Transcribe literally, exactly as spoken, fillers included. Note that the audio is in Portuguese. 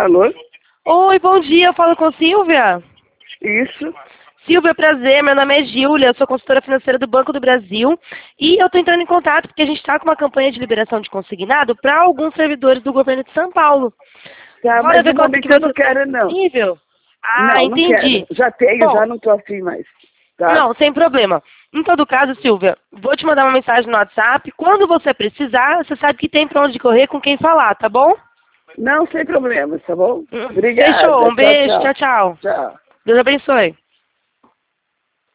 Alô? Oi, bom dia, eu falo com Silvia. Isso. Silvia, prazer, meu nome é Júlia, sou consultora financeira do Banco do Brasil e eu estou entrando em contato porque a gente está com uma campanha de liberação de consignado para alguns servidores do governo de São Paulo. Tá, Bora mas ver no quanto que momento eu você não está quero, não. disponível? Ah, Não, não entendi. quero. Já tenho, Bom, já não tô afim mais. Tá? não, sem problema. Em todo caso, Silvia, vou te mandar uma mensagem no WhatsApp. Quando você precisar, você sabe que tem para onde correr com quem falar, tá bom? Não, sem problemas, tá bom? Hum, Fechou, Obrigada. um Tchau, beijo, tchau. tchau, tchau. Tchau. Deus abençoe.